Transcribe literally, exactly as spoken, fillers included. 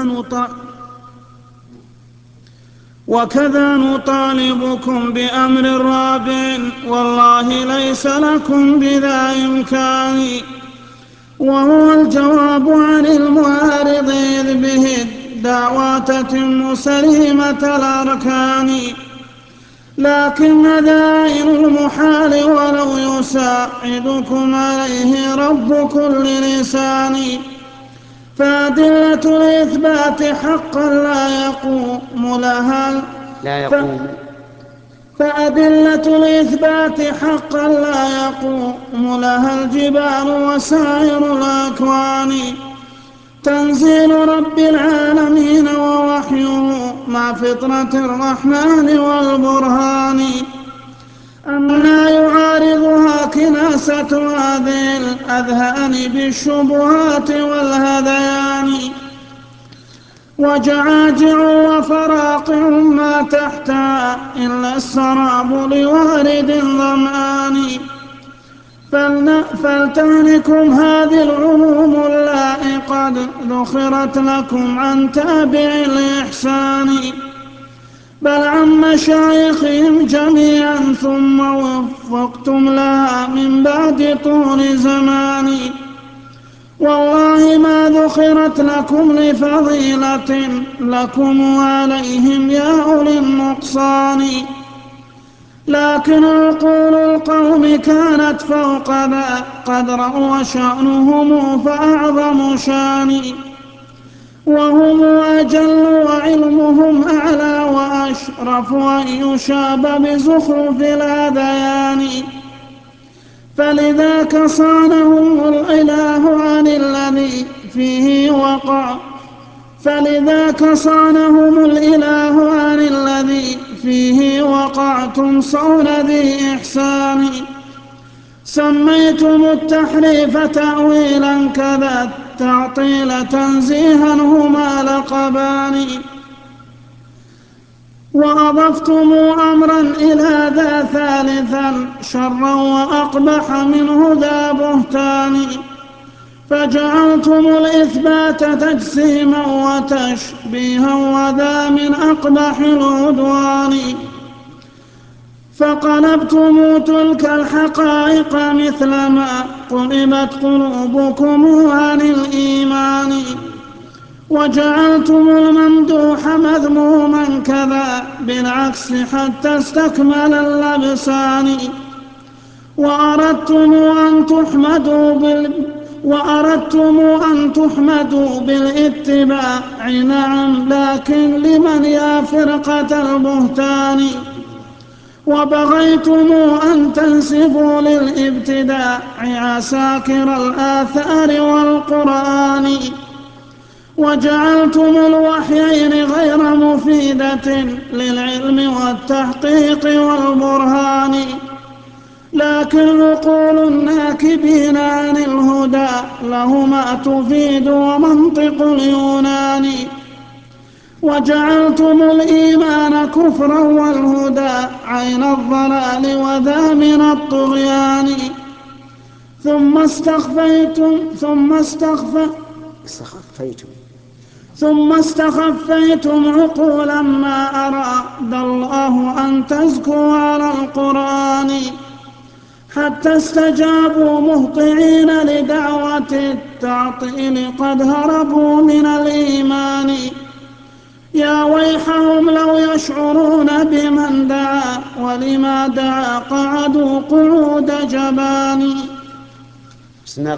نط... وكذا نطالبكم بأمر رابع والله ليس لكم بذا إمكان، وهو الجواب عن المعارض إذ به الدعوى تتم سليمة الأركان. لكن ذائن المحال ولو يساعدكم عليه رب كل لسان، فأدلة الإثبات حقا لا يقوم لها لا يقوم فأدلة الإثبات حقا لا يقوم لها الجبال وسائر الأكوان، تنزيل رب العالمين ووحيه مع فطرة الرحمن والبرهان. أما يعارضها كناسة هذه الأذهان بالشبهات والهذيان، وجعاجع وفراقع ما تحتها إلا السراب لوارد ظمآن. فلتهنكم هذه العلوم اللائي قد ذخرت لكم عن تابع الإحسان، بل عن مشايخهم جميعا ثم وفقتم لها من بعد طول زمان. والله ما ذخرت لكم لفضيلة لكم وعليهم يا أولي النقصان، لكن عقول القوم كانت فوق ذا قدرا وشأنهم فأعظم شان، وهم أجل وعلمهم أعلى وأشرف أن يشاب بزخرف الهذيان. فلذاك صانهم الإله عن الذي فيه وقع فلذاك صانهم الإله عن الذي فيه وقعتم صون ذي إحسان. سميتم التحريف تأويلا كذا التعطيل تنزيها هما لقبان، وأضفتم أمرا إلى ذا ثالثا شرا وأقبح منه ذا بهتان، فجعلتم الإثبات تجسيما وتشبيها وذا من أقبح العدوان. فقلبتم تلك الحقائق مثلما قلبت قلوبكم عن الإيمان، وجعلتم الممدوح مذموما كذا بالعكس حتى استكمل اللبسان. وأردتم أن تحمدوا بال وأردتم أن تحمدوا بالاتباع نعم، لكن لمن يا فرقة البهتان. وبغيتم أن تنسبوا للابتداع عساكر الآثار والقرآن، وجعلتم الوحيين غير مفيدة للعلم والتحقيق والبرهان، لكن عقول الناكبين عن الهدى لهما تفيد ومنطق اليونان. وجعلتم الإيمان كفرا والهدى عين الضلال وذا من الطغيان. ثم استخفيتم ثم استخف استخفيتم ثم استخفيتم عقولا ما أراد الله أن تزكوا على القرآن، حتى استجابوا مهطعين لدعوة التعطيل قد هربوا من الإيمان. يا ويحهم لو يشعرون بمن دعا ولما دعا قعدوا قعود جبان.